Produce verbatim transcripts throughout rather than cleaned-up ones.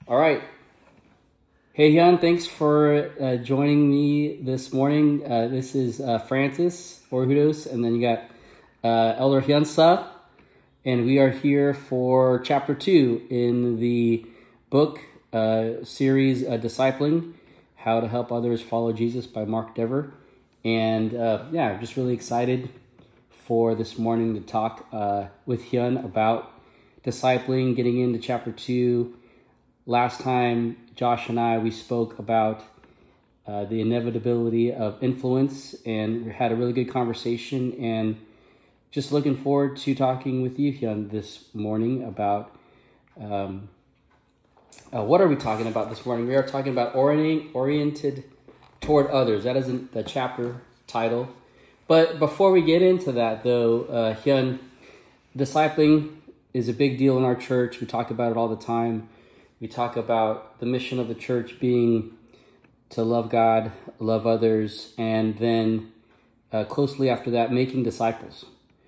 All right. Hey, Hyun, thanks for uh, joining me this morning. Uh, this is uh, Francis Orhudos, and then you got uh, Elder Hyunsa, and we are here for chapter two in the book uh, series uh, Discipling, How to Help Others Follow Jesus by Mark Dever. And uh, yeah, I'm just really excited for this morning to talk uh, with Hyun about discipling, getting into chapter two. Last time, Josh and I, we spoke about uh, the inevitability of influence, and we had a really good conversation, and just looking forward to talking with you, Hyun, this morning about, um, uh, what are we talking about this morning? We are talking about orienting, oriented toward others. That is the chapter title. But before we get into that, though, uh, Hyun, discipling is a big deal in our church. We talk about it all the time. We talk about the mission of the church being to love God, love others, and then uh, closely after that, making disciples.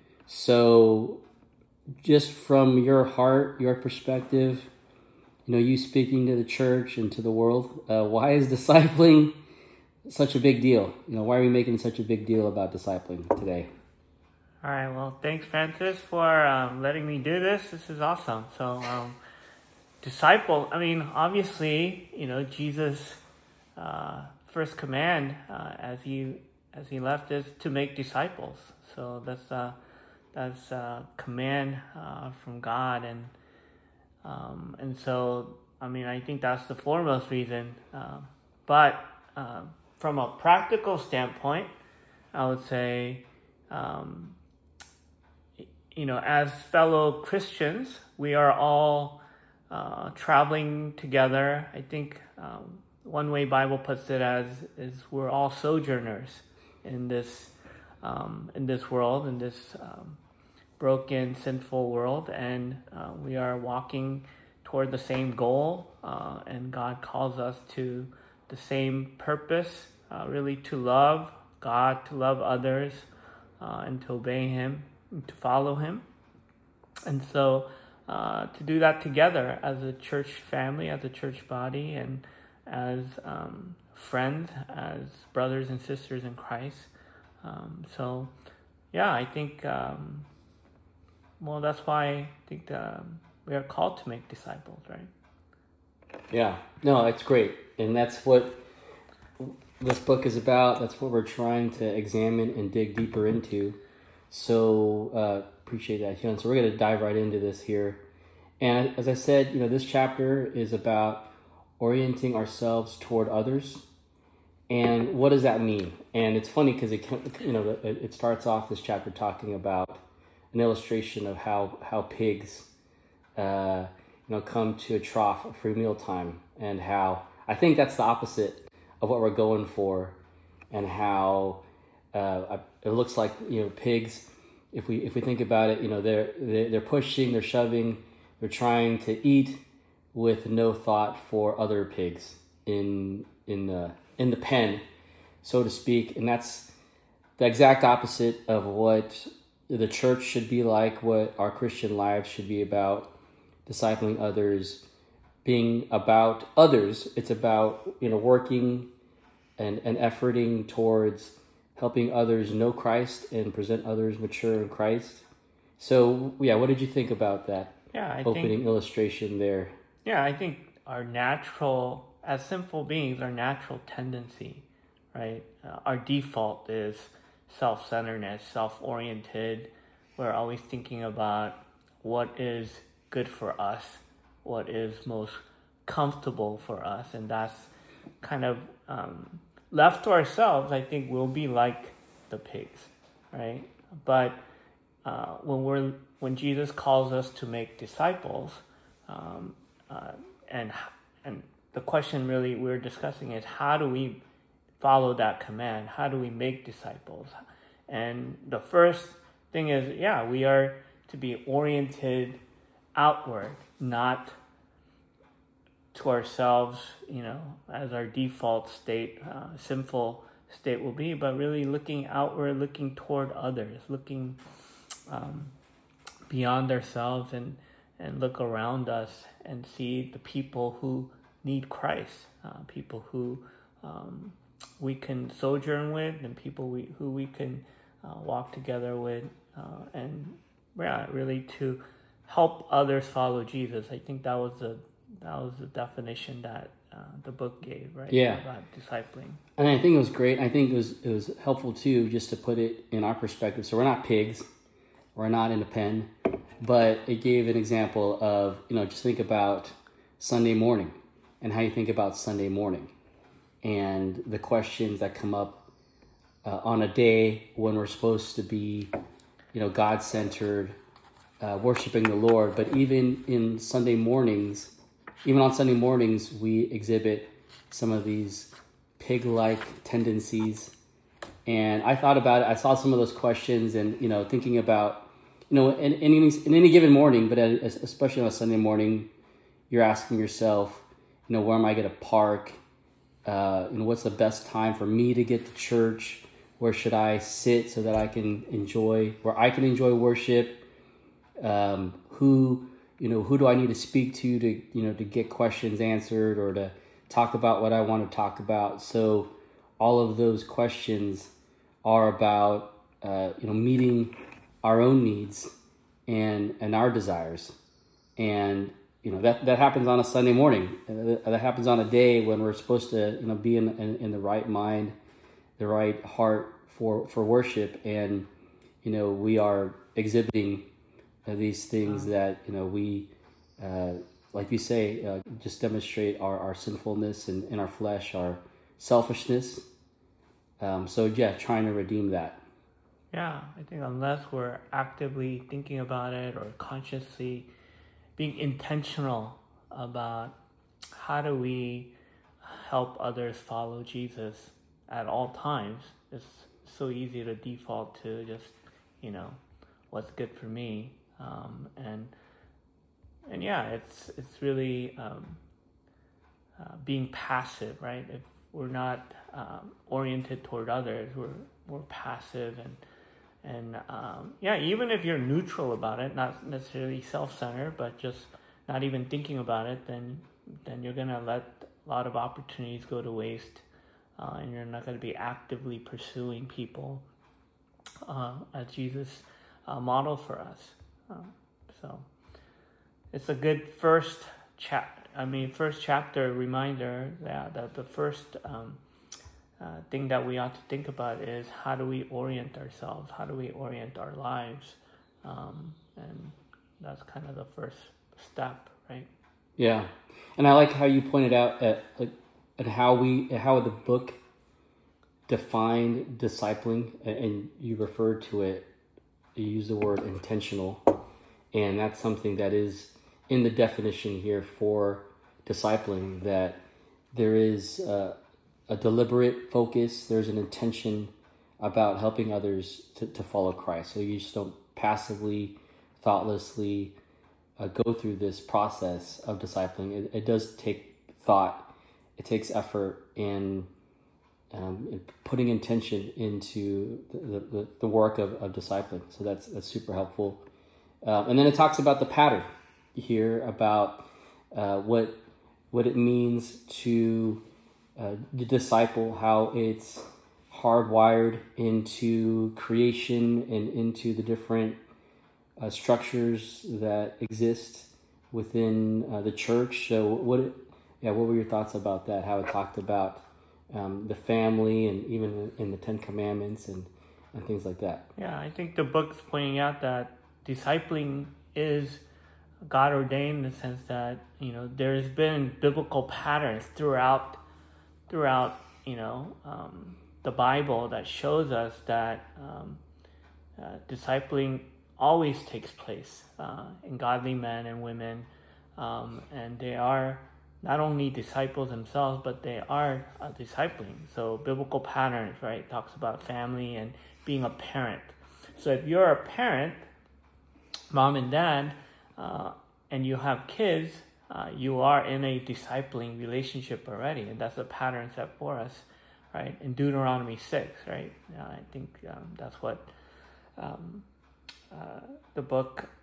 So just from your heart, your perspective, you know, you speaking to the church and to the world, uh, why is discipling such a big deal? You know, why are we making such a big deal about discipling today? All right, well, thanks, Francis, for um, letting me do this. This is awesome. So, um, disciple, I mean, obviously, you know, Jesus' uh, first command uh, as he as he left is to make disciples. So that's uh, that's a command uh, from God, and um, and so I mean, I think that's the foremost reason. Uh, but uh, from a practical standpoint, I would say, um, you know, as fellow Christians, we are all Uh, traveling together. I think um, one way Bible puts it as is we're all sojourners in this um, in this world, in this um, broken, sinful world, and uh, we are walking toward the same goal. Uh, and God calls us to the same purpose, uh, really to love God, to love others, uh, and to obey Him, and to follow Him. And so. Uh, to do that together as a church family, as a church body, and as um, friends, as brothers and sisters in Christ. Um, so, yeah, I think, um, well, that's why I think um, we are called to make disciples, right? Yeah, no, it's great. And that's what this book is about. That's what we're trying to examine and dig deeper into. So, uh, appreciate that, Hyun. So we're going to dive right into this here. And as I said, you know, this chapter is about orienting ourselves toward others. And what does that mean? And it's funny because it, you know, it starts off this chapter talking about an illustration of how how pigs, uh, you know, come to a trough for meal time, and how I think that's the opposite of what we're going for, and how uh, it looks like, you know, pigs. If we if we think about it, you know, they're they're pushing, they're shoving. They're trying to eat with no thought for other pigs in in the in the pen, so to speak, and that's the exact opposite of what the church should be like. What our Christian lives should be about: discipling others, being about others. It's about, you know, working and and efforting towards helping others know Christ and present others mature in Christ. So yeah, what did you think about that? Yeah, I opening think, illustration there. Yeah, I think our natural, as sinful beings, our natural tendency, right? Uh, our default is self-centeredness, self-oriented. We're always thinking about what is good for us, what is most comfortable for us, and that's kind of um, left to ourselves. I think we'll be like the pigs, right? But uh, when we're when Jesus calls us to make disciples, um, uh, and and the question really we're discussing is, how do we follow that command? How do we make disciples? And the first thing is, yeah, we are to be oriented outward, not to ourselves, you know, as our default state, uh, sinful state will be, but really looking outward, looking toward others, looking um, beyond ourselves, and and look around us and see the people who need Christ, uh, people who um, we can sojourn with, and people we, who we can uh, walk together with, uh, and yeah, really to help others follow Jesus. I think that was the that was the definition that uh, the book gave, right? Yeah. About discipling. And I think it was great. I think it was it was helpful too, just to put it in our perspective. So we're not pigs, we're not in a pen, but it gave an example of, you know, just think about Sunday morning and how you think about Sunday morning and the questions that come up uh, on a day when we're supposed to be, you know, God-centered, uh, worshiping the Lord. But even in Sunday mornings, even on Sunday mornings, we exhibit some of these pig-like tendencies. And I thought about it. I saw some of those questions, and you know, thinking about, you know, in, in, any, in any given morning, but especially on a Sunday morning, you're asking yourself, you know, where am I going to park? Uh, you know, what's the best time for me to get to church? Where should I sit so that I can enjoy, where I can enjoy worship? Um, who, you know, who do I need to speak to to, you know, to get questions answered or to talk about what I want to talk about? So all of those questions are about, uh, you know, meeting our own needs and, and our desires. And, you know, that, that happens on a Sunday morning. That happens on a day when we're supposed to, you know, be in, in, in the right mind, the right heart for, for worship. And, you know, we are exhibiting uh, these things that, you know, we, uh, like you say, uh, just demonstrate our, our sinfulness and in our flesh, our selfishness. Um, so, yeah, trying to redeem that. Yeah, I think unless we're actively thinking about it or consciously being intentional about how do we help others follow Jesus at all times, it's so easy to default to just, you know, what's good for me. Um, and and yeah, it's it's really um, uh, being passive, right? If we're not um, oriented toward others, we're we're passive, and and um, yeah, even if you're neutral about it, not necessarily self-centered, but just not even thinking about it, then then you're gonna let a lot of opportunities go to waste, uh, and you're not gonna be actively pursuing people uh, as Jesus uh, modeled for us. Uh, so it's a good first chap. I mean, first chapter reminder that, that the first um, uh, thing that we ought to think about is how do we orient ourselves? How do we orient our lives? Um, and that's kind of the first step, right? Yeah, and I like how you pointed out at, at how we how the book defined discipling, and you referred to it. You use the word intentional, and that's something that is in the definition here for discipling, that there is a, a deliberate focus, there's an intention about helping others to, to follow Christ. So you just don't passively, thoughtlessly uh, go through this process of discipling. It, it does take thought, it takes effort in um, putting intention into the, the, the work of, of discipling. So that's, that's super helpful. Uh, and then it talks about the pattern here, about uh, what what it means to uh, disciple, how it's hardwired into creation and into the different uh, structures that exist within uh, the church. So what, yeah, what were your thoughts about that? How it talked about um, the family, and even in the Ten Commandments and, and things like that. Yeah, I think the book's pointing out that discipling is God ordained, in the sense that, you know, there's been biblical patterns throughout throughout you know um, the Bible that shows us that um, uh, discipling always takes place uh, in godly men and women, um, and they are not only disciples themselves, but they are uh, discipling. So biblical patterns, right, talks about family and being a parent. So if you're a parent, mom and dad, uh, and you have kids, uh, you are in a discipling relationship already, and that's a pattern set for us, right? In Deuteronomy six, right? Uh, I think um, that's what um, uh, the book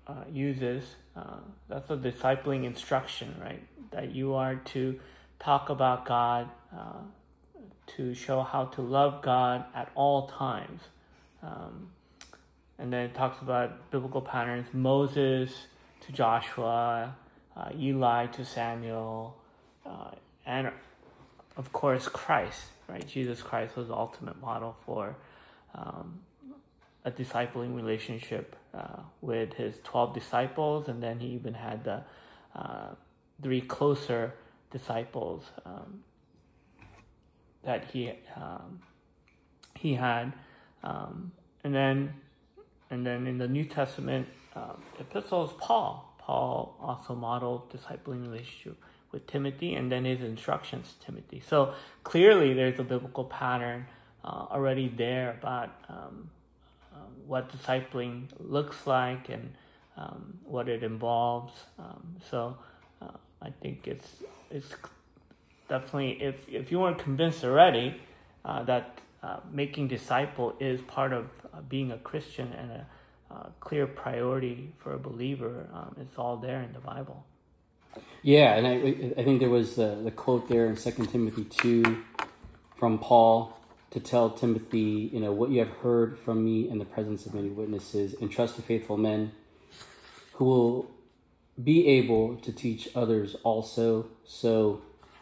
uh, uses. Uh, that's a discipling instruction, right? That you are to talk about God, uh, to show how to love God at all times. Um, and then it talks about biblical patterns: Moses to Joshua, uh, Eli to Samuel, uh, and of course Christ, right? Jesus Christ was the ultimate model for um, a discipling relationship uh, with his twelve disciples, and then he even had the uh, three closer disciples um, that he um, he had, um, and then and then in the New Testament uh, epistles, Paul Paul also modeled discipling relationship with Timothy, and then his instructions to Timothy. So clearly, there's a biblical pattern uh, already there about um, um, what discipling looks like and um, what it involves. Um, so uh, I think it's it's definitely, if if you weren't convinced already uh, that uh, making disciple is part of uh, being a Christian and a uh, clear priority for a believer, um, it's all there in the Bible. Yeah, and I I think there was the, the quote there in Second Timothy two from Paul to tell Timothy, you know, what you have heard from me in the presence of many witnesses, entrust to faithful men who will be able to teach others also. So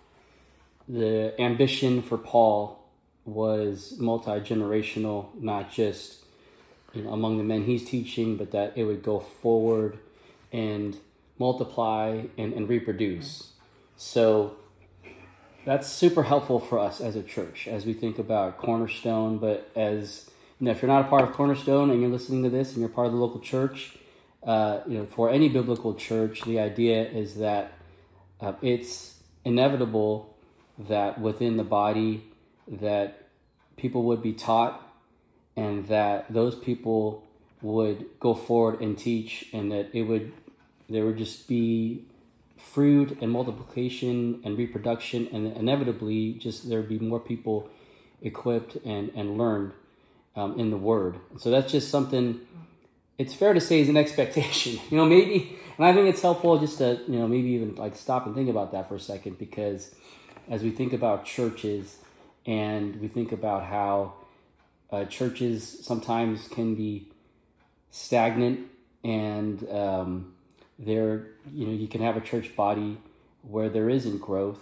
the ambition for Paul was multi-generational, not just, you know, among the men he's teaching, but that it would go forward and multiply and, and reproduce. So that's super helpful for us as a church as we think about Cornerstone. But as you know, if you're not a part of Cornerstone and you're listening to this and you're part of the local church, uh, you know, for any biblical church, the idea is that uh, it's inevitable that within the body that people would be taught, and that those people would go forward and teach, and that it would there would just be fruit and multiplication and reproduction, and inevitably just there would be more people equipped and, and learned um, in the Word. And so that's just something, it's fair to say, is an expectation. You know, maybe, and I think it's helpful just to, you know, maybe even like stop and think about that for a second, because as we think about churches and we think about how uh, churches sometimes can be stagnant, and um, there, you know, you can have a church body where there isn't growth,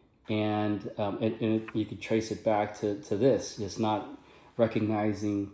and um, and, and it, you could trace it back to, to this, just not recognizing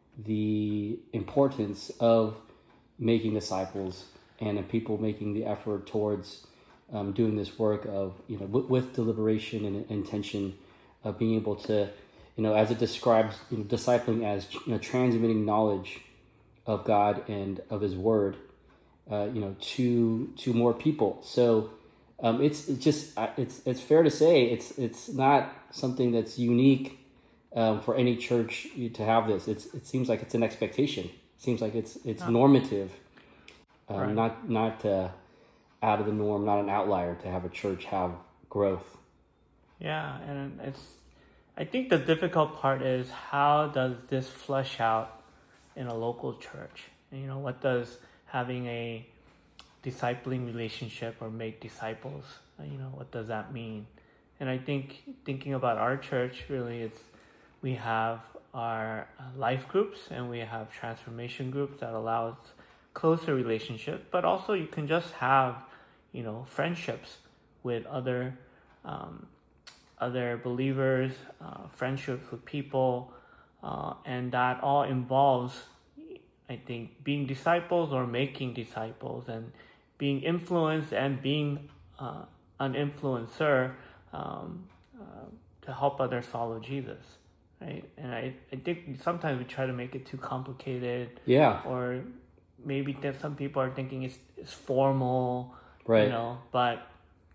the importance of making disciples and of people making the effort towards um, doing this work of, you know, w- with deliberation and intention of being able to, you know, as it describes, you know, discipling as, you know, transmitting knowledge of God and of His Word, uh, you know, to to more people. So um, it's it's just it's it's fair to say it's it's not something that's unique um, for any church to have this. It's it seems like it's an expectation. It seems like it's it's oh. normative, um, right. not not uh, out of the norm, not an outlier to have a church have growth. Yeah, and it's. I think the difficult part is, how does this flesh out in a local church? You know, what does having a discipling relationship or make disciples, you know, what does that mean? And I think thinking about our church, really, it's we have our life groups and we have transformation groups that allows closer relationship, but also you can just have, you know, friendships with other um, other believers, uh, friendships with people, uh, and that all involves, I think, being disciples or making disciples, and being influenced and being uh, an influencer um, uh, to help others follow Jesus, right? And I, I think sometimes we try to make it too complicated. Yeah. Or maybe that some people are thinking it's, it's formal, right? You know, but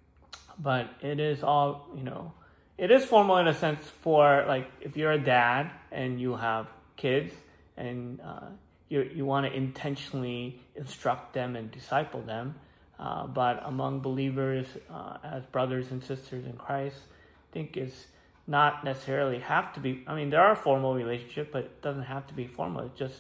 but it is all, you know, it is formal in a sense for, like, if you're a dad and you have kids and uh, you you want to intentionally instruct them and disciple them, uh, but among believers uh, as brothers and sisters in Christ, I think it's not necessarily have to be. I mean, there are formal relationships, but it doesn't have to be formal. It's just,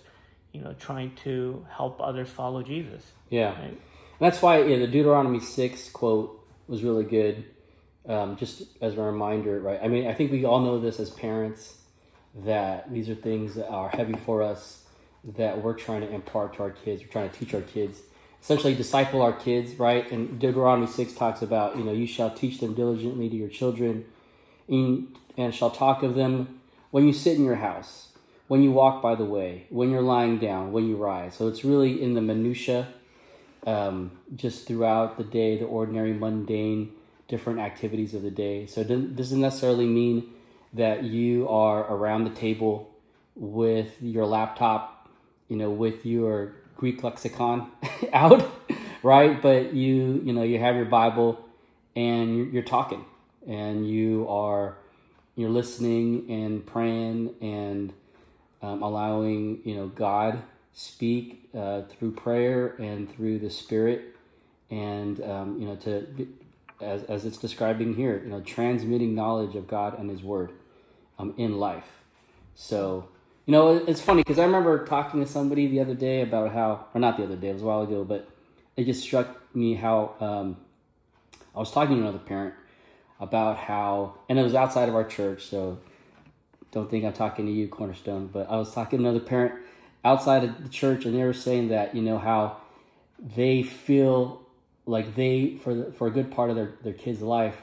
you know, trying to help others follow Jesus. Yeah. Right? And that's why yeah, the Deuteronomy six quote was really good. Um, just as a reminder, right? I mean, I think we all know this as parents, that these are things that are heavy for us, that we're trying to impart to our kids. We're trying to teach our kids, essentially disciple our kids, right? And Deuteronomy six talks about, you know, you shall teach them diligently to your children, and, and shall talk of them when you sit in your house, when you walk by the way, when you're lying down, when you rise. So it's really in the minutia, um, just throughout the day, the ordinary, mundane, different activities of the day. So it doesn't necessarily mean that you are around the table with your laptop, you know, with your Greek lexicon out, right? But you, you know, you have your Bible and you're, you're talking, and you are, you're listening and praying and um, allowing, you know, God speak uh, through prayer and through the Spirit, and um, you know, to be, as as it's describing here, you know, transmitting knowledge of God and His Word um, in life. So, you know, it's funny because I remember talking to somebody the other day about how, or not the other day, it was a while ago, but it just struck me how um, I was talking to another parent about how, and it was outside of our church, so don't think I'm talking to you, Cornerstone, but I was talking to another parent outside of the church, and they were saying that, you know, how they feel like they, for the, for a good part of their, their kid's life,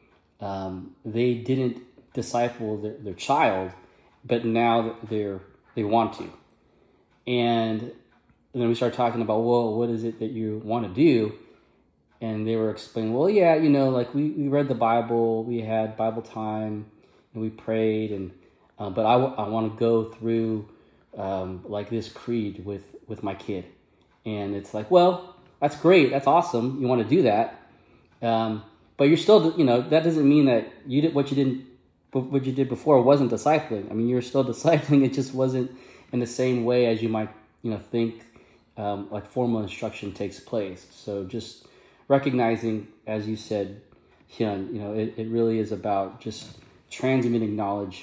um, they didn't disciple their, their child, but now they're, they want to. And, and then we started talking about, well, what is it that you want to do? And they were explaining, well, yeah, you know, like we, we read the Bible, we had Bible time, and we prayed, and uh, but I, w- I want to go through um, like this creed with, with my kid. And it's like, well, that's great, that's awesome, you want to do that, um, but you're still, you know, that doesn't mean that you did what you didn't, what you did before wasn't discipling. I mean, you're still discipling, it just wasn't in the same way as you might, you know, think um, like formal instruction takes place. So just recognizing, as you said, Hyun, you know, it, it really is about just transmitting knowledge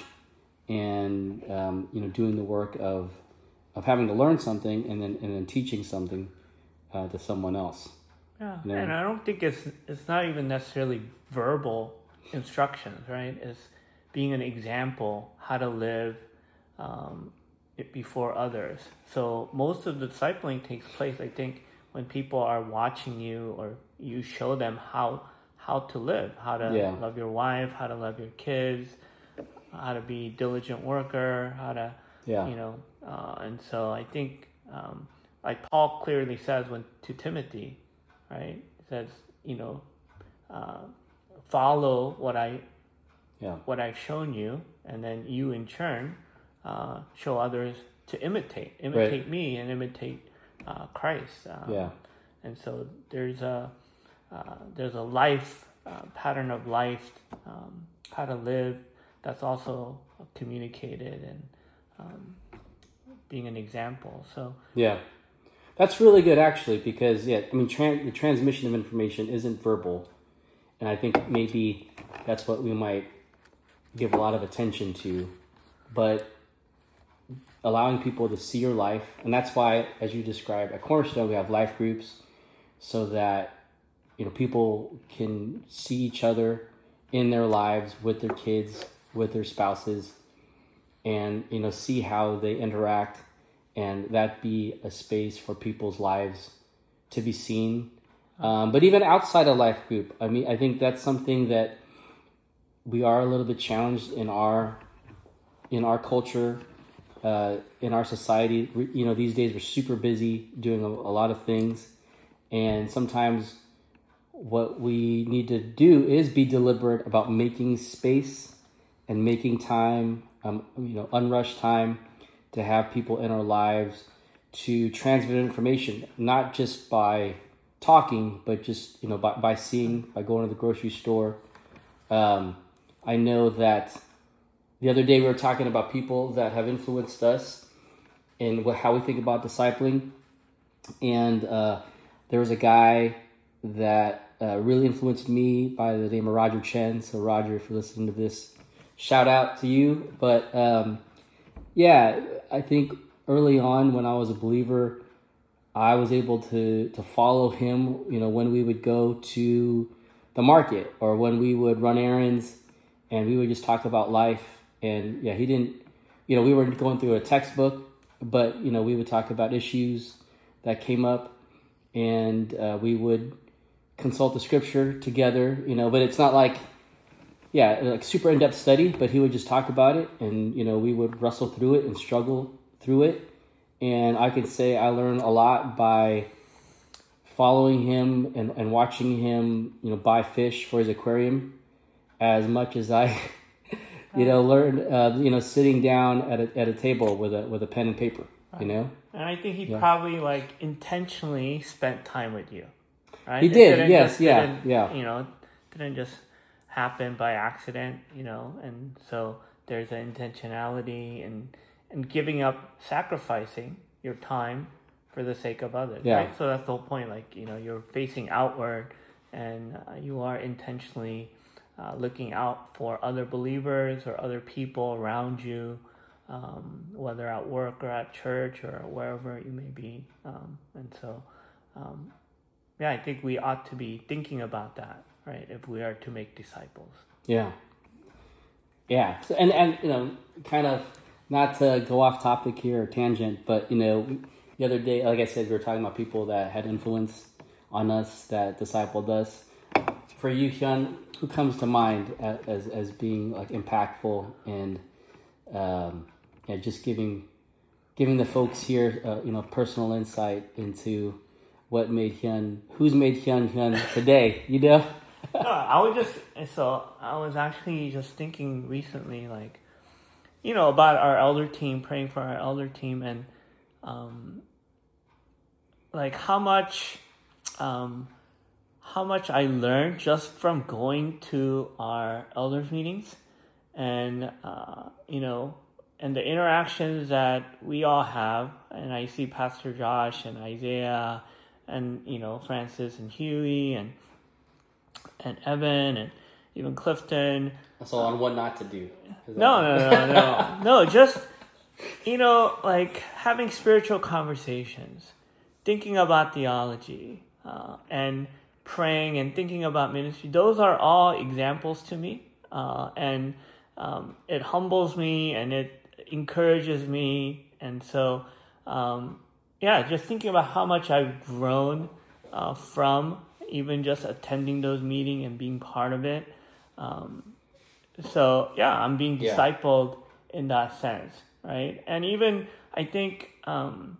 and, um, you know, doing the work of of having to learn something and then and then teaching something uh, to someone else. Yeah, you know? And I don't think it's it's not even necessarily verbal instructions, right? It's being an example how to live um, it before others. So most of the discipling takes place, I think, when people are watching you or you show them how how to live, how to Yeah. love your wife, how to love your kids, how to be a diligent worker, how to, Yeah. you know, uh, and so I think, um, like Paul clearly says when to Timothy, right? He says, you know, uh, follow what I, Yeah. what I've shown you, and then you in turn uh, show others to imitate, imitate Right. me and imitate uh, Christ. Um, Yeah. And so there's a uh, there's a life uh, pattern of life, um, how to live, that's also communicated and um, being an example. So Yeah. That's really good, actually, because, yeah, I mean, tran- the transmission of information isn't verbal. And I think maybe that's what we might give a lot of attention to. But allowing people to see your life, and that's why, as you described, at Cornerstone, we have life groups so that, you know, people can see each other in their lives with their kids, with their spouses, and, you know, see how they interact, and that be a space for people's lives to be seen. Um, but even outside a life group, I mean, I think that's something that we are a little bit challenged in our in our culture, uh, in our society. We- You know, these days we're super busy doing a, a lot of things, and sometimes what we need to do is be deliberate about making space and making time, um, you know, unrushed time to have people in our lives to transmit information, not just by talking, but just, you know, by, by seeing, by going to the grocery store. Um, I know that the other day we were talking about people that have influenced us and what, how we think about discipling. And uh, there was a guy that uh, really influenced me by the name of Roger Chen. So Roger, if you're listening to this, shout out to you. But um, yeah, I think early on when I was a believer, I was able to to follow him, you know, when we would go to the market or when we would run errands, and we would just talk about life. And yeah, he didn't, you know, we were going through a textbook, but, you know, we would talk about issues that came up, and uh, we would consult the scripture together, you know, but it's not like, yeah, like super in-depth study, but he would just talk about it, and, you know, we would wrestle through it and struggle through it. And I can say I learned a lot by following him and, and watching him, you know, buy fish for his aquarium, as much as I, you know, learned, uh, you know, sitting down at a, at a table with a, with a pen and paper, you know? And I think he Yeah. probably like intentionally spent time with you, right? He It did, didn't yes, just- yeah, didn't, yeah. You know, didn't just happen by accident, you know, and so there's an intentionality and and giving up, sacrificing your time for the sake of others, Yeah. right? So that's the whole point. Like, you know, you're facing outward, and uh, you are intentionally uh, looking out for other believers or other people around you, um, whether at work or at church or wherever you may be. Um, and so, um, yeah, I think we ought to be thinking about that, right? If we are to make disciples. Yeah. Yeah. So, and, and, you know, kind of, not to go off topic here or tangent, but, you know, the other day, like I said, we were talking about people that had influence on us, that discipled us. For you, Hyun, who comes to mind as as being like impactful and um, yeah, just giving giving the folks here, uh, you know, personal insight into what made Hyun, who's made Hyun Hyun today, you know? No, I was just, so I was actually just thinking recently, like, you know, about our elder team, praying for our elder team, and um, like how much, um, how much I learned just from going to our elders meetings, and uh, you know, and the interactions that we all have. And I see Pastor Josh and Isaiah, and you know, Francis and Huey, and and Evan, and even Clifton. So on what not to do. No, no, no, no, no. No, just, you know, like having spiritual conversations, thinking about theology, uh, and praying and thinking about ministry. Those are all examples to me. Uh, and um, it humbles me and it encourages me. And so, um, yeah, just thinking about how much I've grown uh, from even just attending those meetings and being part of it. Um, So, yeah, I'm being Yeah. discipled in that sense, right? And even, I think, um,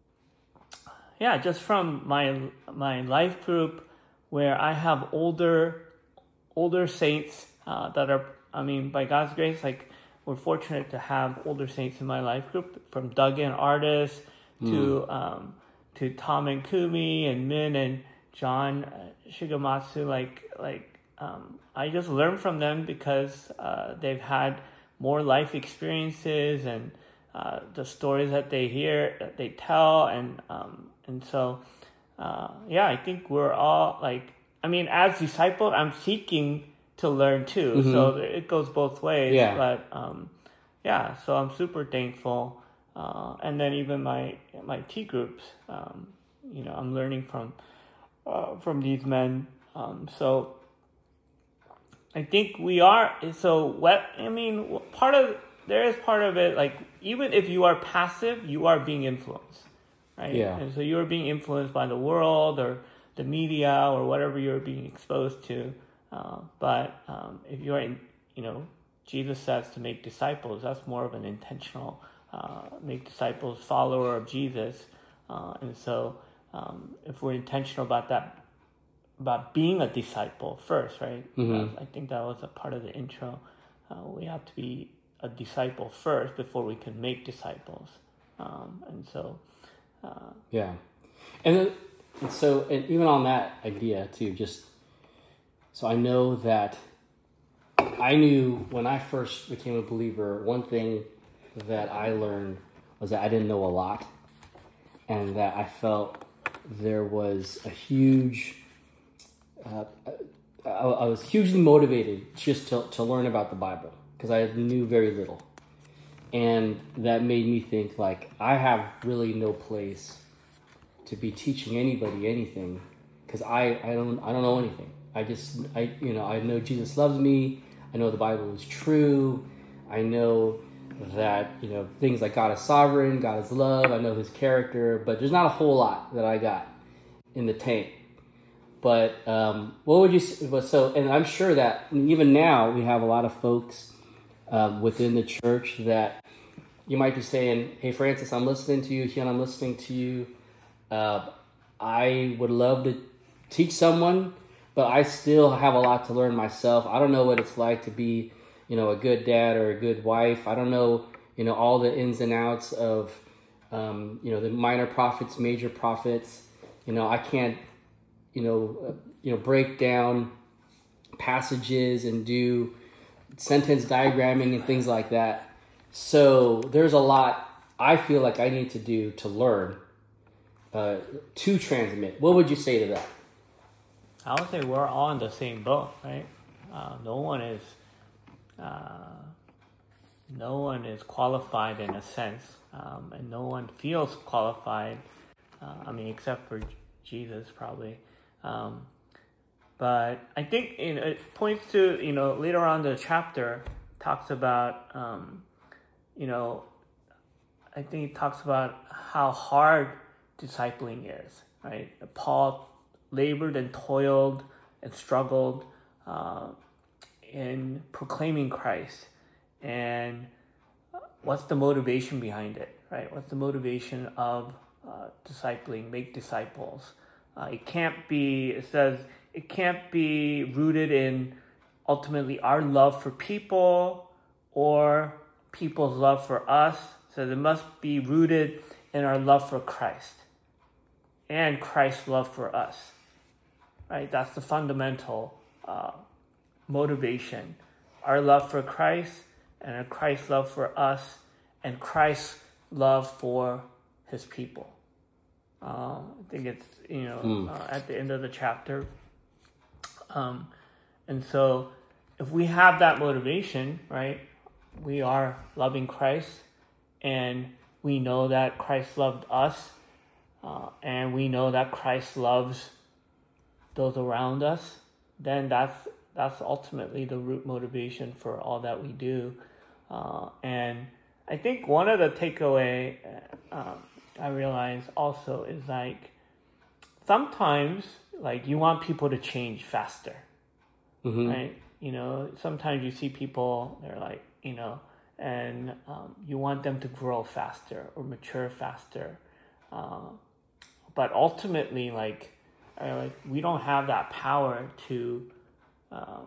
yeah, just from my my life group where I have older older saints uh, that are, I mean, by God's grace, like, we're fortunate to have older saints in my life group, from Duggan Artis to Mm. um, to Tom and Kumi and Min and John uh, Shigematsu, like, like, Um, I just learn from them because uh, they've had more life experiences and uh, the stories that they hear, that they tell, and um, and so uh, yeah, I think we're all like, I mean, as disciples, I'm seeking to learn too, Mm-hmm. so it goes both ways. Yeah. But um, yeah, so I'm super thankful, uh, and then even my my T groups, um, you know, I'm learning from uh, from these men, um, so. I think we are, so what, I mean, part of, there is part of it, like, even if you are passive, you are being influenced, right? Yeah. And so you're being influenced by the world or the media or whatever you're being exposed to. Uh, but um, if you are, in, you know, Jesus says to make disciples, that's more of an intentional, uh, make disciples, follower of Jesus. Uh, and so um, if we're intentional about that, about being a disciple first, right? Mm-hmm. Uh, I think that was a part of the intro. Uh, we have to be a disciple first before we can make disciples. Um, and so... Uh, yeah. And then, and so, and even on that idea too, just, so I know that I knew when I first became a believer, one thing that I learned was that I didn't know a lot, and that I felt there was a huge... Uh, I, I was hugely motivated just to, to learn about the Bible because I knew very little. And that made me think, like, I have really no place to be teaching anybody anything, because I, I don't I don't know anything. I just I you know I know Jesus loves me. I know the Bible is true. I know that, you know, things like God is sovereign, God is love. I know His character, but there's not a whole lot that I got in the tank. But um, what would you say? So, and I'm sure that even now we have a lot of folks um, within the church that you might be saying, "Hey, Francis, I'm listening to you. Hyun, I'm listening to you. Uh, I would love to teach someone, but I still have a lot to learn myself. I don't know what it's like to be, you know, a good dad or a good wife. I don't know, you know, all the ins and outs of, um, you know, the minor prophets, major prophets. You know, I can't, you know, uh, you know, break down passages and do sentence diagramming and things like that. So there's a lot I feel like I need to do to learn, uh, to transmit. What would you say to that?" I would say we're all in the same boat, right? Uh, no one is, uh, no one is qualified in a sense, um, and no one feels qualified. Uh, I mean, except for Jesus, probably. Um, but I think, you know, it points to, you know, later on the chapter talks about, um, you know, I think it talks about how hard discipling is, right? Paul labored and toiled and struggled uh, in proclaiming Christ. And what's the motivation behind it, right? What's the motivation of uh, discipling, make disciples? Uh, it can't be, it says, it can't be rooted in ultimately our love for people or people's love for us. So it must be rooted in our love for Christ and Christ's love for us. Right, that's the fundamental uh, motivation. Our love for Christ and our Christ's love for us and Christ's love for His people. Uh, I think it's, you know, mm. uh, at the end of the chapter. Um, and so if we have that motivation, right, we are loving Christ and we know that Christ loved us uh, and we know that Christ loves those around us, then that's that's ultimately the root motivation for all that we do. Uh, and I think one of the takeaway um, I realize also is like sometimes like you want people to change faster, mm-hmm. right? You know, sometimes you see people, they're like, you know, and um, you want them to grow faster or mature faster. Uh, but ultimately, like, Uh, like we don't have that power to uh,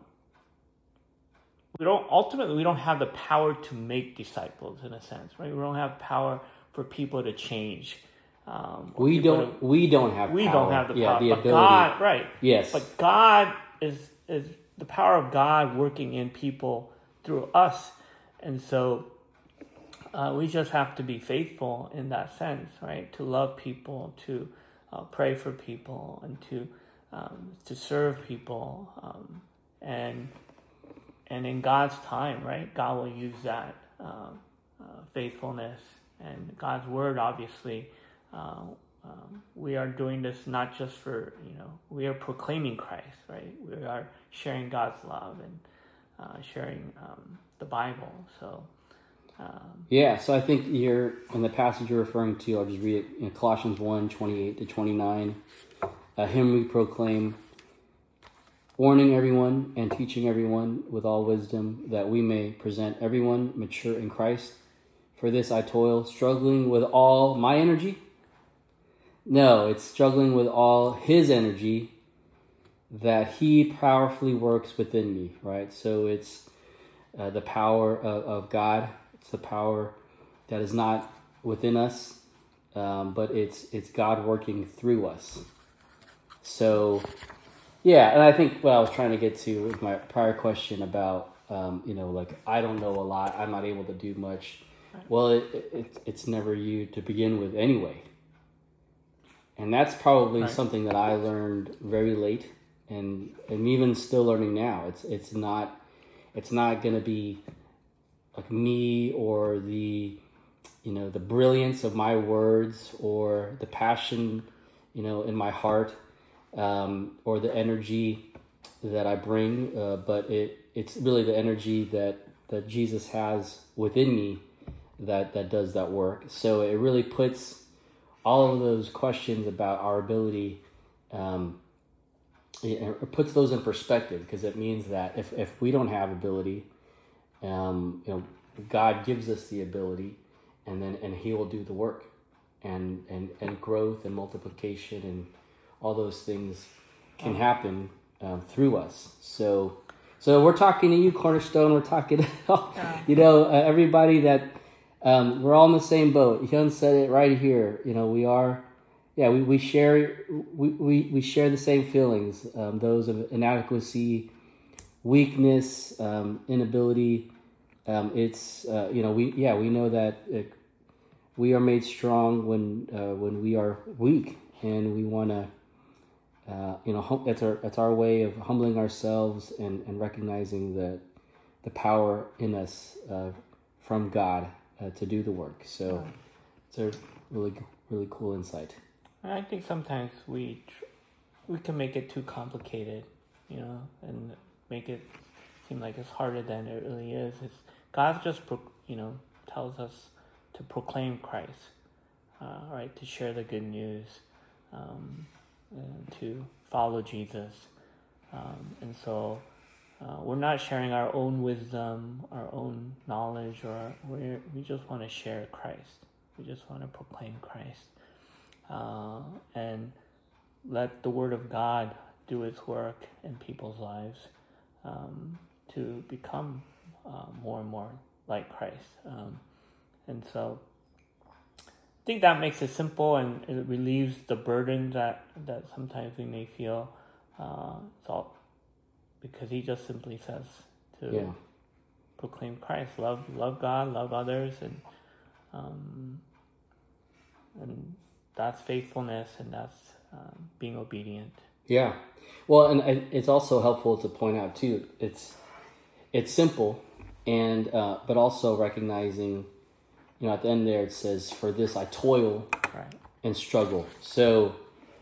we don't ultimately we don't have the power to make disciples in a sense, right? We don't have power for people to change. Um, we don't to, we don't have we power. don't have the yeah, power. the but ability. God, right? Yes. But God is is the power of God working in people through us, and so uh, we just have to be faithful in that sense, right? To love people, to Uh, pray for people and to um, to serve people, um, and and in God's time, right? God will use that uh, uh, faithfulness and God's word. Obviously, uh, um, we are doing this not just for, you know, we are proclaiming Christ, right? We are sharing God's love and uh, sharing um, the Bible. So. Um, yeah, so I think you're in the passage you're referring to. I'll just read it in Colossians one, twenty-eight to twenty-nine. Uh, him we proclaim, warning everyone and teaching everyone with all wisdom, that we may present everyone mature in Christ. For this I toil, struggling with all my energy. No, it's struggling with all His energy that He powerfully works within me, right? So it's uh, the power of, of God. It's the power that is not within us, um, but it's it's God working through us. So, yeah, and I think what I was trying to get to with my prior question about, um, you know, like, I don't know a lot, I'm not able to do much. Well, it, it it's never you to begin with anyway. And that's probably right. something that I learned very late, and I'm even still learning now. It's it's not it's not going to be like me or the, you know, the brilliance of my words or the passion, you know, in my heart, um, or the energy that I bring, uh, but it it's really the energy that, that Jesus has within me that, that does that work. So it really puts all of those questions about our ability, um, it puts those in perspective, because it means that if, if we don't have ability, um, you know, God gives us the ability, and then and He will do the work, and and, and growth and multiplication and all those things can happen um, through us. So, so we're talking to you, Cornerstone. We're talking, you know, uh, everybody that um, we're all in the same boat. Hyun said it right here. You know, we are. Yeah, we, we share we, we, we share the same feelings, um, those of inadequacy, weakness, um, inability. Um, it's uh, you know we yeah we know that it, we are made strong when uh, when we are weak, and we want to uh, you know hum- that's our that's our way of humbling ourselves and, and recognizing the the power in us uh, from God uh, to do the work. So it's a really really cool insight. I think sometimes we tr- we can make it too complicated, you know, and make it seem like it's harder than it really is. It's, God just, pro- you know, tells us to proclaim Christ, uh, right? To share the good news, um, and to follow Jesus, um, and so uh, we're not sharing our own wisdom, our own knowledge, or we we just want to share Christ. We just want to proclaim Christ. Uh, and let the Word of God do its work in people's lives, um, to become uh, more and more like Christ. Um, and so I think that makes it simple, and it relieves the burden that, that sometimes we may feel. Uh, it's all because He just simply says to Yeah. proclaim Christ, love love God, love others, and um, and that's faithfulness, and that's um, being obedient. Yeah, well, and I- it's also helpful to point out too. It's it's simple, and uh, but also recognizing, you know, at the end there it says, "For this I toil Right. and struggle." So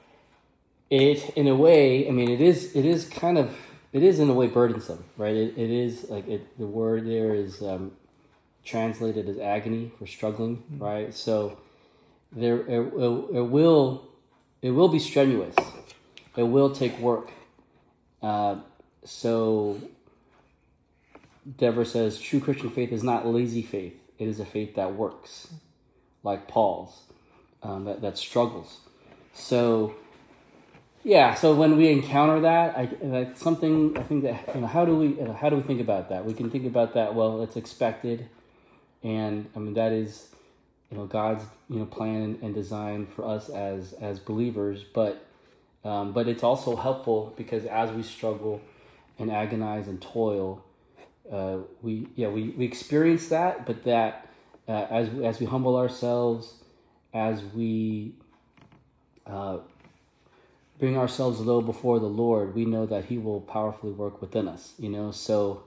it, in a way, I mean, it is it is kind of it is in a way burdensome, right? It it is like it, the word there is um, translated as agony for struggling, mm-hmm. right? So there it, it, it will it will be strenuous. It will take work. Uh, so Deborah says, true Christian faith is not lazy faith. It is a faith that works, like Paul's, um, that, that struggles. So, yeah, so when we encounter that, I, that's something I think that, you know, how do we you know, how do we think about that? We can think about that, well, it's expected. And, I mean, that is, you know, God's, you know, plan and design for us as, as believers. But Um, but it's also helpful because as we struggle and agonize and toil, uh, we yeah we, we experience that. But that uh, as as we humble ourselves, as we uh, bring ourselves low before the Lord, we know that He will powerfully work within us. You know, so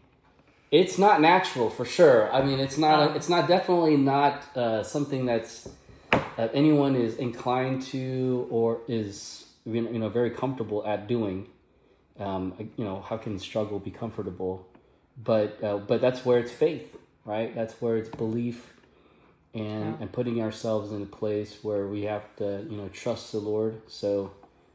it's not natural for sure. I mean, it's not a, it's not definitely not uh, something that's uh, anyone is inclined to or is, you know, very comfortable at doing. Um, you know, how can struggle be comfortable? But uh, but that's where it's faith, right? That's where it's belief, and yeah. and putting ourselves in a place where we have to, you know, trust the Lord. So,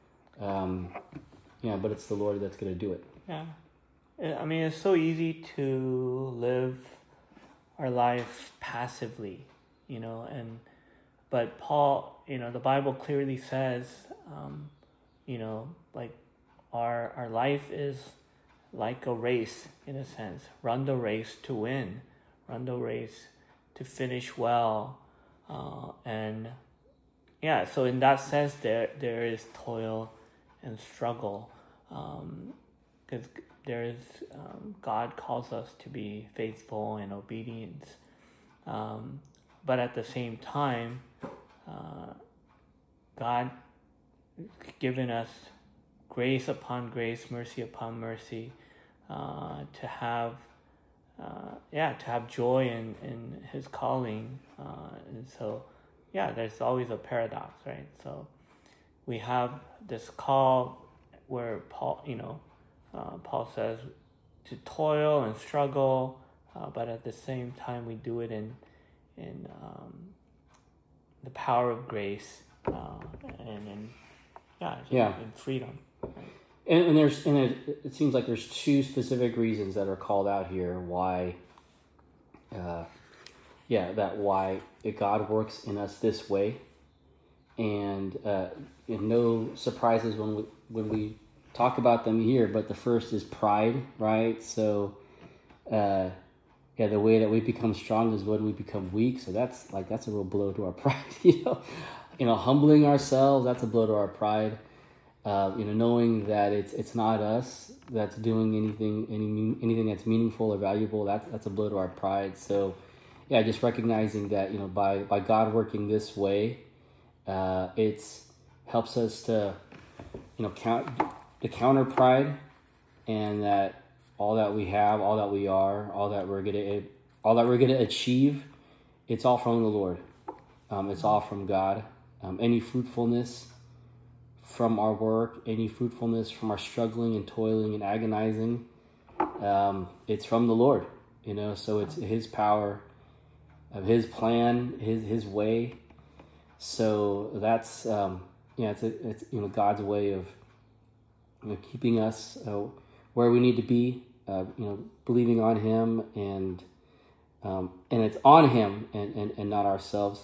um, yeah, but it's the Lord that's going to do it. Yeah, I mean, it's so easy to live our life passively, you know, and but Paul, you know, the Bible clearly says. Um, You know, like our our life is like a race in a sense. Run the race to win. Run the race to finish well. Uh, and yeah, so in that sense, there there is toil and struggle. Because um, there is, um, God calls us to be faithful and obedient. Um, but at the same time, uh, God given us grace upon grace, mercy upon mercy, uh, to have uh, yeah, to have joy in, in his calling. Uh, and so, yeah, there's always a paradox, right? So we have this call where Paul, you know, uh, Paul says to toil and struggle, uh, but at the same time we do it in in um, the power of grace uh, and in yeah, Yeah. in freedom. And, and there's and it, it seems like there's two specific reasons that are called out here why, uh, yeah, that why God works in us this way, and, uh, and no surprises when we when we talk about them here. But the first is pride, right? So, uh, yeah, the way that we become strong is when we become weak. So that's like that's a real blow to our pride, you know. You know, humbling ourselves, that's a blow to our pride. Uh, you know, knowing that it's it's not us that's doing anything any anything that's meaningful or valuable, that's that's a blow to our pride. So, yeah, just recognizing that, you know, by by God working this way, uh, it's helps us to, you know, count to counter pride, and that all that we have, all that we are, all that we're gonna all that we're gonna achieve, it's all from the Lord. Um, it's all from God. Um, any fruitfulness from our work, any fruitfulness from our struggling and toiling and agonizing, um, it's from the Lord, you know. So it's His power, of His plan, His His way. So that's um, yeah, it's a, it's you know God's way of, you know, keeping us uh, where we need to be, uh, you know, believing on Him, and um, and it's on Him and, and, and not ourselves.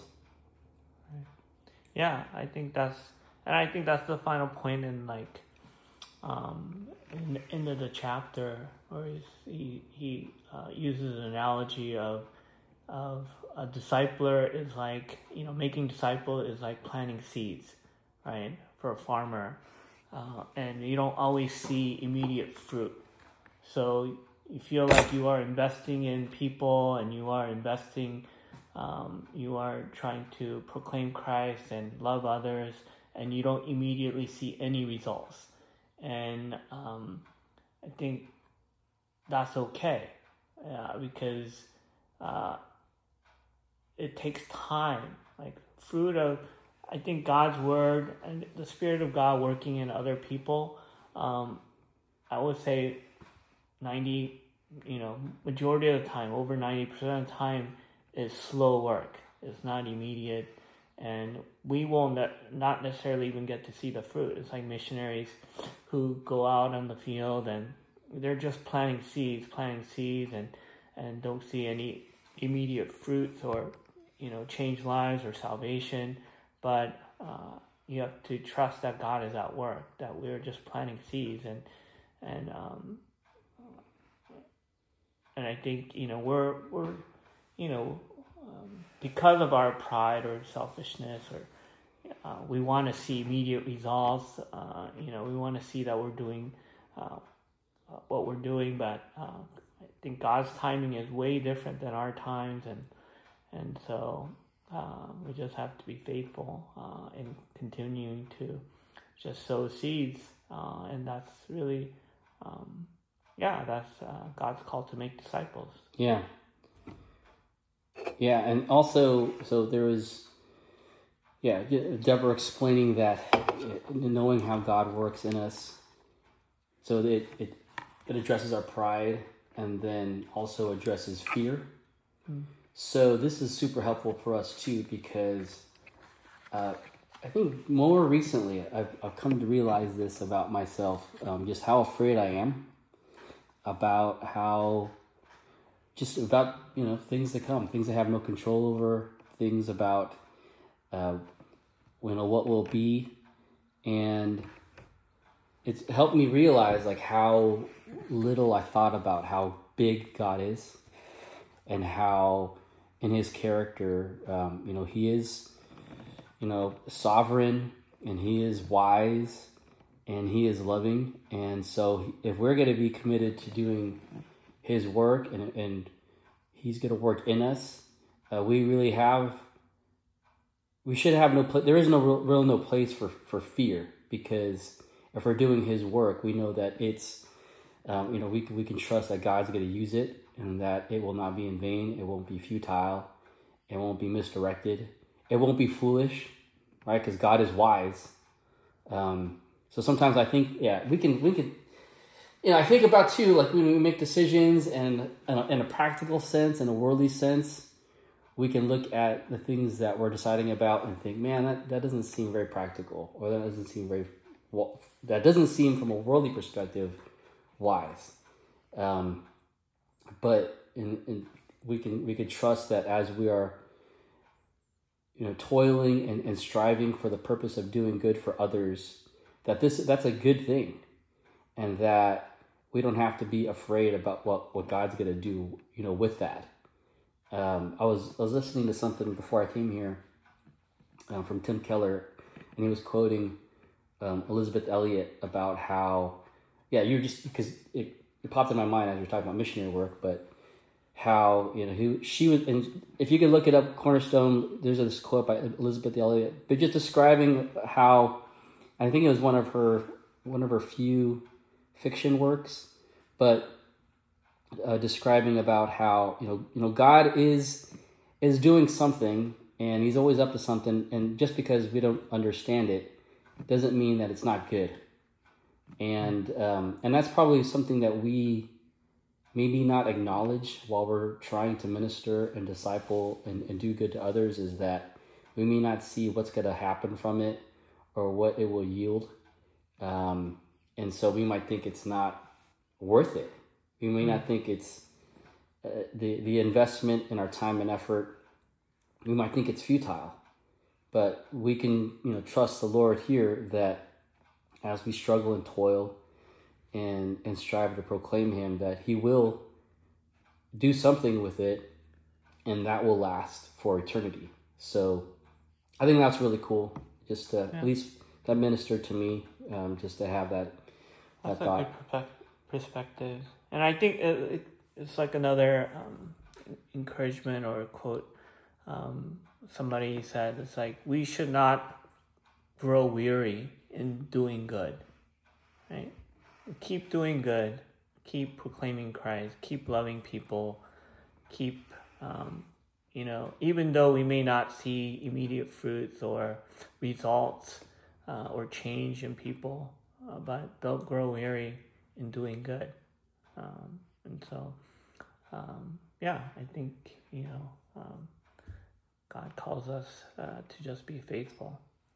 Yeah, I think that's, and I think that's the final point in like, um, in the end of the chapter, where he's, he he uh, uses an analogy of of a discipler is like, you know, making disciple is like planting seeds, right, for a farmer, uh, and you don't always see immediate fruit. So you feel like you are investing in people, and you are investing. Um, you are trying to proclaim Christ and love others, and you don't immediately see any results. And um, I think that's okay, uh, because uh, it takes time. Like fruit of, I think God's word and the Spirit of God working in other people, um, I would say ninety, you know, majority of the time, over ninety percent of the time, is slow work. It's not immediate, and we will not, not necessarily even get to see the fruit. It's like missionaries who go out on the field and they're just planting seeds, planting seeds, and and don't see any immediate fruits or, you know, change lives or salvation. But uh, you have to trust that God is at work, that we're just planting seeds, and and um, and I think, you know, we're we're you know, um, because of our pride or selfishness, or uh, we want to see immediate results. Uh, you know, we want to see that we're doing uh, what we're doing, but uh, I think God's timing is way different than our times, and and so uh, we just have to be faithful uh, in continuing to just sow seeds, uh, and that's really, um, yeah, that's uh, God's call to make disciples. Yeah. Yeah, and also, so there was, yeah, Deborah explaining that, knowing how God works in us, so that it, it, it addresses our pride, and then also addresses fear. Mm. So this is super helpful for us too, because uh, I think more recently I've, I've come to realize this about myself, um, just how afraid I am about how... just about, you know, things that come, things I have no control over, things about, uh, you know, what will be. And it's helped me realize, like, how little I thought about how big God is, and how in His character, um, you know, He is, you know, sovereign, and He is wise, and He is loving. And so if we're going to be committed to doing His work, and and He's going to work in us, uh, we really have, we should have no place, there is no real, real no place for, for fear, because if we're doing His work, we know that it's um, you know, we can, we can trust that God's going to use it and that it will not be in vain. It won't be futile. It won't be misdirected. It won't be foolish, right? Because God is wise. Um, so sometimes I think, yeah, we can, we can, you know, I think about too, like when we make decisions and in a, in a practical sense, in a worldly sense, we can look at the things that we're deciding about and think, man, that, that doesn't seem very practical, or that doesn't seem very, well, that doesn't seem from a worldly perspective wise. Um, but in, in, we can we can trust that as we are, you know, toiling and, and striving for the purpose of doing good for others, that this that's a good thing, and that we don't have to be afraid about what, what God's going to do, you know, with that. Um, I was I was listening to something before I came here um, from Tim Keller, and he was quoting um, Elizabeth Elliot about how, yeah, you just because it, it popped in my mind as you were talking about missionary work, but how, you know, who she was, and if you can look it up, Cornerstone, there's this quote by Elizabeth Elliot, but just describing how, I think it was one of her one of her few fiction works, but uh, describing about how, you know, you know, God is is doing something, and He's always up to something, and just because we don't understand it, doesn't mean that it's not good, and um, and that's probably something that we maybe not acknowledge while we're trying to minister and disciple and, and do good to others, is that we may not see what's going to happen from it or what it will yield. Um, and so we might think it's not worth it. We may not think it's uh, the, the investment in our time and effort. We might think it's futile, but we can, you know, trust the Lord here that as we struggle and toil and and strive to proclaim Him, that He will do something with it, and that will last for eternity. So I think that's really cool, just to, yeah. At least that ministered to me, um, just to have that, that that's thought. A good perspective. And I think it, it, it's like another um, encouragement or a quote. Um, somebody said, it's like, we should not grow weary in doing good, right? Keep doing good, keep proclaiming Christ, keep loving people, keep, um, you know, even though we may not see immediate fruits or results uh, or change in people, uh, but don't grow weary in doing good. Um, and so, um, yeah, I think, you know, um, God calls us uh, to just be faithful.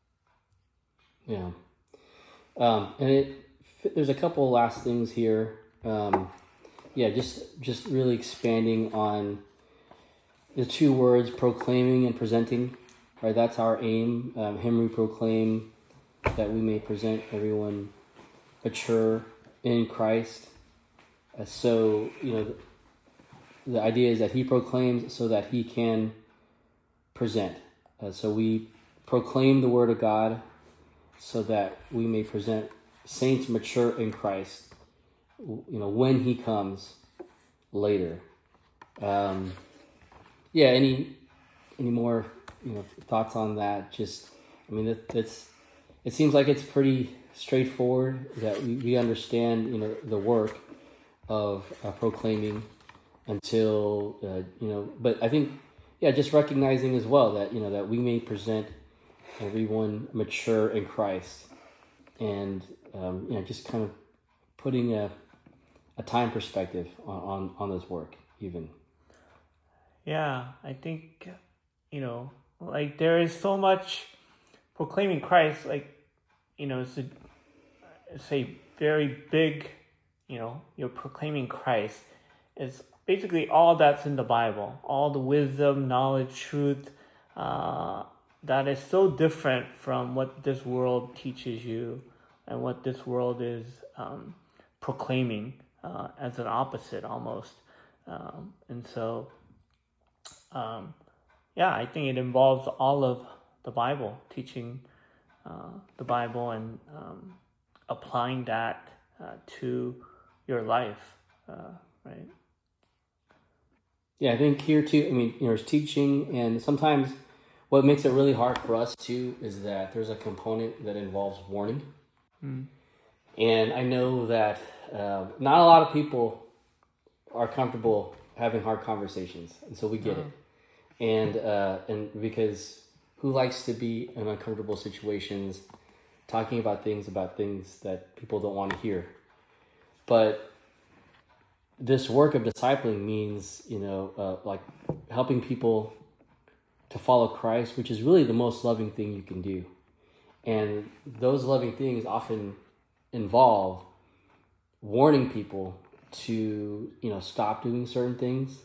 Yeah. Um, and it, there's a couple last things here. Um, yeah, just just really expanding on the two words, proclaiming and presenting. Right, that's our aim. Um, him we proclaim, that we may present everyone mature in Christ. Uh, so, you know, the, the idea is that He proclaims so that He can present. Uh, so we proclaim the Word of God so that we may present saints mature in Christ, you know, when He comes later. Um, yeah, any any more, you know, thoughts on that? Just, I mean, it, it's it seems like it's pretty straightforward, that we, we understand, you know, the work of uh, proclaiming until, uh, you know, but I think, yeah, just recognizing as well that, you know, that we may present everyone mature in Christ, and um, you know, just kind of putting a a time perspective on, on, on this work even. Yeah, I think, you know, like there is so much proclaiming Christ, like, you know, it's a, it's a very big, you know, you're proclaiming Christ. It's basically all that's in the Bible, all the wisdom, knowledge, truth, uh, that is so different from what this world teaches you and what this world is um, proclaiming uh, as an opposite almost. Um, and so, um, yeah, I think it involves all of the Bible, teaching uh, the Bible and um, applying that uh, to your life, uh, right? Yeah, I think here too, I mean, you know, there's teaching, and sometimes what makes it really hard for us too is that there's a component that involves warning. Mm. And I know that uh, not a lot of people are comfortable having hard conversations, and so we get it. And uh, and because who likes to be in uncomfortable situations, talking about things about things that people don't want to hear? But this work of discipling means, you know, uh, like helping people to follow Christ, which is really the most loving thing you can do. And those loving things often involve warning people to, you know, stop doing certain things,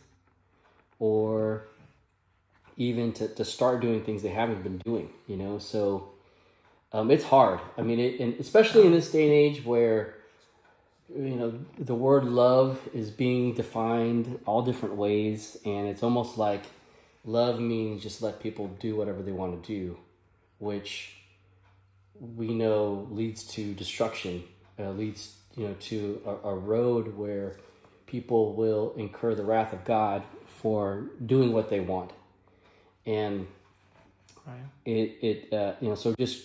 or even to, to start doing things they haven't been doing, you know? So um, it's hard. I mean, it, and especially in this day and age where, you know, the word love is being defined all different ways, and it's almost like love means just let people do whatever they want to do, which we know leads to destruction, uh, leads, you know, to a, a road where people will incur the wrath of God for doing what they want. And right. it, it uh, you know, so just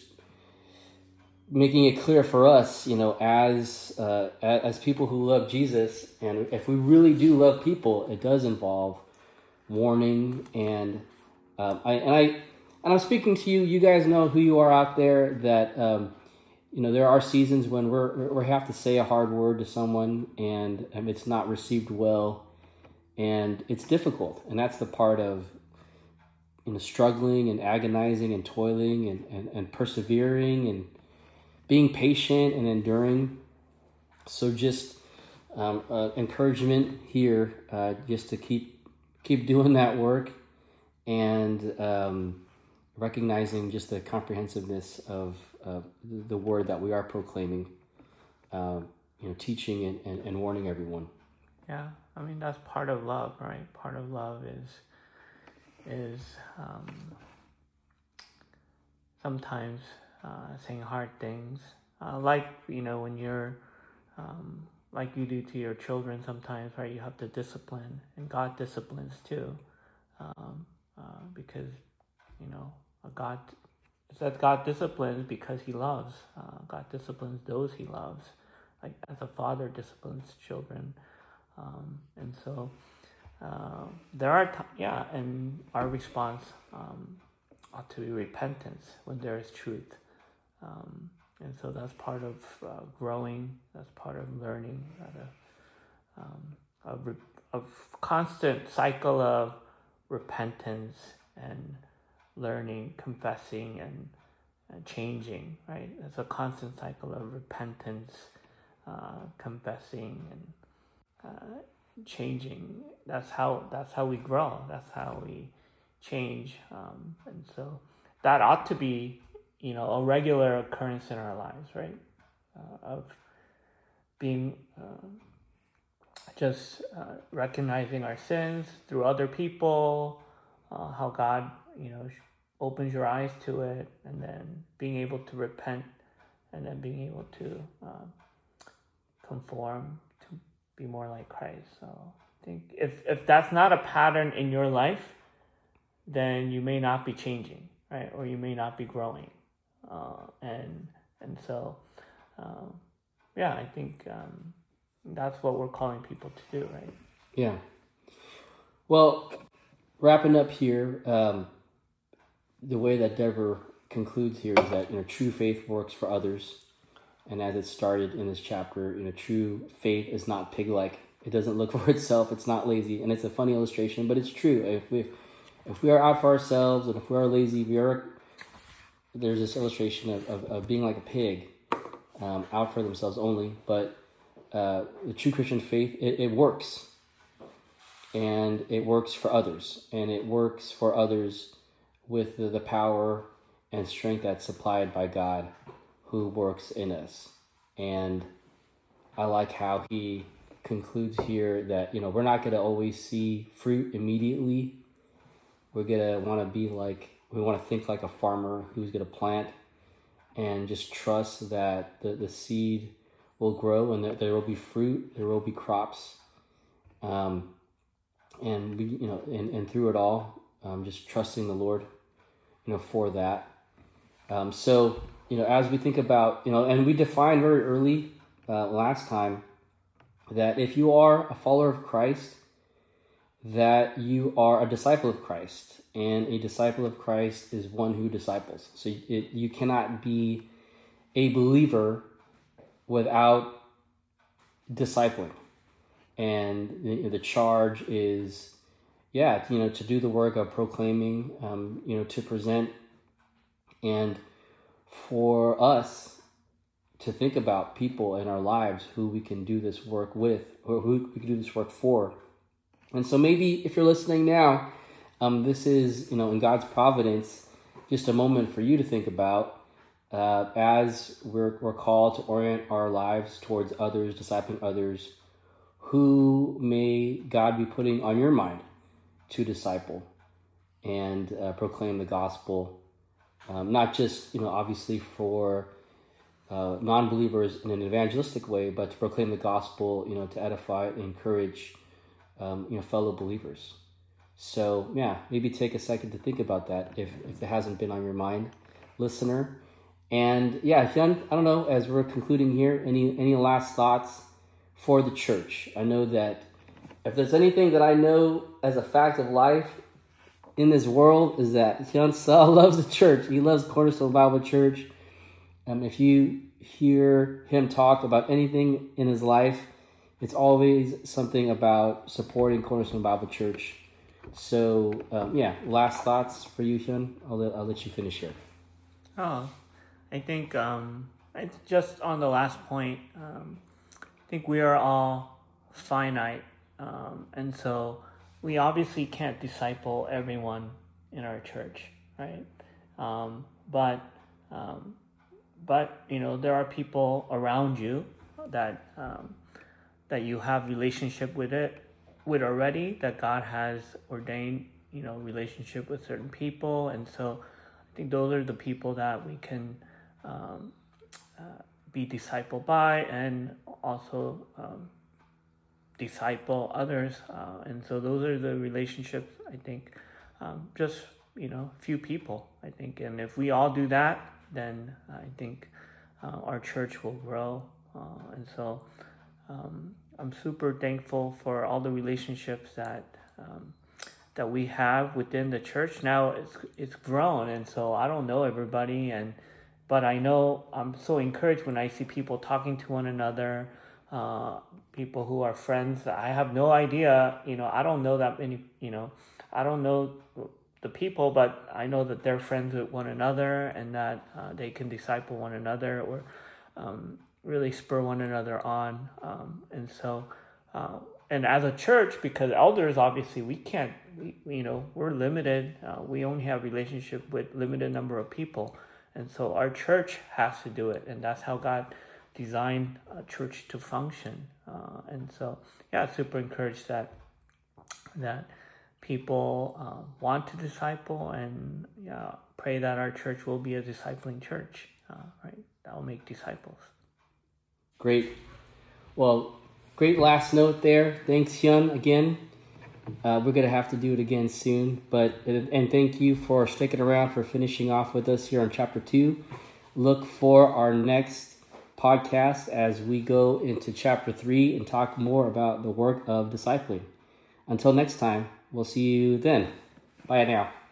making it clear for us, you know, as uh, as people who love Jesus, and if we really do love people, it does involve warning. And um, I and I and I'm speaking to you. You guys know who you are out there. That um, you know, there are seasons when we're we have to say a hard word to someone, and um, it's not received well, and it's difficult. And that's the part of, you know, struggling and agonizing and toiling and, and, and persevering and being patient and enduring. So just um, uh, encouragement here, uh, just to keep keep doing that work, and um, recognizing just the comprehensiveness of uh, the word that we are proclaiming, uh, you know, teaching and, and, and warning everyone. Yeah, I mean, that's part of love, right? Part of love is is um, sometimes uh, saying hard things, uh, like, you know, when you're um, like you do to your children sometimes, right? You have to discipline, and God disciplines too, um, uh, because, you know, God, it says God disciplines because He loves. Uh, God disciplines those He loves, like as a father disciplines children, um, and so. Uh, there are, t- yeah, and our response um, ought to be repentance when there is truth. Um, and so that's part of uh, growing, that's part of learning, uh, um, a, re- a constant cycle of repentance and learning, confessing, and, and changing, right? It's a constant cycle of repentance, uh, confessing, and uh, changing. That's how that's how we grow. That's how we change. Um, and so that ought to be, you know, a regular occurrence in our lives, right? Uh, of being uh, just uh, recognizing our sins through other people, uh, how God, you know, opens your eyes to it, and then being able to repent, and then being able to uh, conform to be more like Christ. So I think if if that's not a pattern in your life, then you may not be changing, right? Or you may not be growing. Uh, and and so, um, yeah, I think um, that's what we're calling people to do, right? Yeah. Well, wrapping up here, um, the way that Deborah concludes here is that, you know, true faith works for others. And as it started in this chapter, you know, true faith is not pig-like. It doesn't look for itself. It's not lazy. And it's a funny illustration, but it's true. If we, if we are out for ourselves, and if we are lazy, we are. There's this illustration of, of, of being like a pig, um, out for themselves only. But uh, the true Christian faith, it, it works. And it works for others. And it works for others with the, the power and strength that's supplied by God, who works in us. And I like how he concludes here that, you know, we're not going to always see fruit immediately. We're going to want to be like, we want to think like a farmer who's going to plant and just trust that the, the seed will grow, and that there will be fruit, there will be crops. Um, and, we, you know, and, and through it all, um, just trusting the Lord, you know, for that. Um, so, you know, as we think about, you know, and we defined very early uh, last time that if you are a follower of Christ, that you are a disciple of Christ. And a disciple of Christ is one who disciples. So it, you cannot be a believer without discipling. And the, the charge is, yeah, you know, to do the work of proclaiming, um, you know, to present, and for us to think about people in our lives who we can do this work with, or who we can do this work for. And so maybe if you're listening now, um, this is, you know, in God's providence, just a moment for you to think about uh, as we're, we're called to orient our lives towards others, discipling others. Who may God be putting on your mind to disciple and uh, proclaim the gospel? Um, not just, you know, obviously for uh, non-believers in an evangelistic way, but to proclaim the gospel, you know, to edify and encourage, um, you know, fellow believers. So, yeah, maybe take a second to think about that if, if it hasn't been on your mind, listener. And yeah, Hyun, I don't know, as we're concluding here, any any last thoughts for the church? I know that if there's anything that I know as a fact of life in this world is that Hyun Suh loves the church. He loves Cornerstone Bible Church. Um, if you hear him talk about anything in his life, it's always something about supporting Cornerstone Bible Church. So, um, yeah, last thoughts for you, Hyun? I'll let, I'll let you finish here. Oh, I think um, I, just on the last point, um, I think we are all finite. Um, and so we obviously can't disciple everyone in our church, right? Um, but, um, but, you know, there are people around you that, um, that you have relationship with it, with already, that God has ordained, you know, relationship with certain people. And so I think those are the people that we can, um, uh, be discipled by, and also, um, disciple others, uh, and so those are the relationships, I think, um, just, you know, few people, I think, and if we all do that, then I think uh, our church will grow, uh, and so um, I'm super thankful for all the relationships that um, that we have within the church. Now it's it's grown, and so I don't know everybody, and but I know I'm so encouraged when I see people talking to one another. Uh, people who are friends. I have no idea, you know, I don't know that many, you know, I don't know the people, but I know that they're friends with one another, and that uh, they can disciple one another, or um, really spur one another on. Um, and so, uh, and as a church, because elders, obviously we can't, we, you know, we're limited. Uh, we only have relationship with limited number of people. And so our church has to do it. And that's how God designed a church to function, uh, and so yeah, super encouraged that that people uh, want to disciple, and yeah, pray that our church will be a discipling church, uh, right? That will make disciples. Great. Well, great last note there. Thanks, Hyun, again. Uh, we're gonna have to do it again soon, but and thank you for sticking around, for finishing off with us here on chapter two. Look for our next podcast as we go into chapter three and talk more about the work of discipling. Until next time, we'll see you then. Bye now.